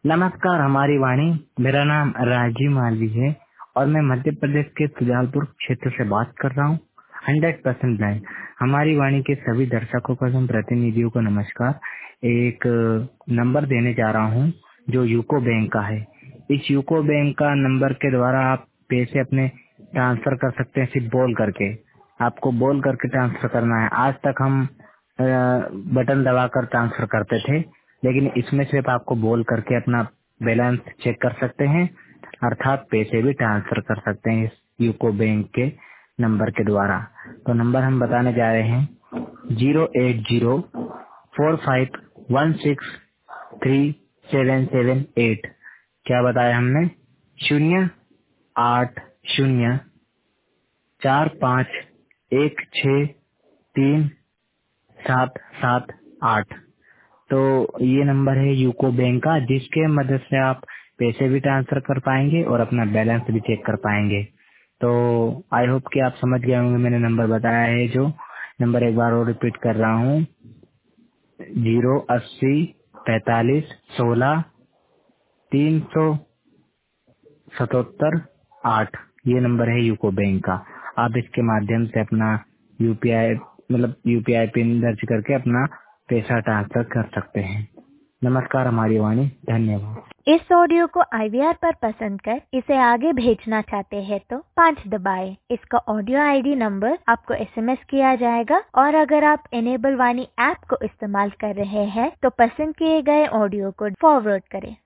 नमस्कार हमारी वाणी। मेरा नाम राजीव मालवी है और मैं मध्य प्रदेश के सुजालपुर क्षेत्र से बात कर रहा हूँ। 100% ब्लाइंड हमारी वाणी के सभी दर्शकों को एवं प्रतिनिधियों को नमस्कार। एक नंबर देने जा रहा हूँ जो यूको बैंक का है। इस यूको बैंक का नंबर के द्वारा आप पैसे अपने ट्रांसफर कर सकते हैं। सिर्फ बोल करके, आपको बोल करके ट्रांसफर करना है। आज तक हम बटन दबाकर ट्रांसफर करते थे, लेकिन इसमें सिर्फ आपको बोल करके अपना बैलेंस चेक कर सकते हैं, अर्थात पैसे भी ट्रांसफर कर सकते हैं इस यूको बैंक के नंबर के द्वारा। तो नंबर हम बताने जा रहे हैं 08045163778। क्या बताया हमने? 08045163778। तो ये नंबर है यूको बैंक का, जिसके मदद से आप पैसे भी ट्रांसफर कर पाएंगे और अपना बैलेंस भी चेक कर पाएंगे। तो आई होप कि आप समझ गए होंगे मैंने नंबर बताया है। जो नंबर एक बार और रिपीट कर रहा हूँ, 08045163778। ये नंबर है यूको बैंक का। आप इसके माध्यम से अपना यूपीआई पिन दर्ज करके अपना पैसा ट्रांसफर कर सकते हैं। नमस्कार हमारी वाणी। धन्यवाद। इस ऑडियो को IVR पर पसंद कर इसे आगे भेजना चाहते हैं तो 5 दबाएं। इसका ऑडियो ID नंबर आपको SMS किया जाएगा और अगर आप इनेबल वाणी ऐप को इस्तेमाल कर रहे हैं तो पसंद किए गए ऑडियो को फॉरवर्ड करें।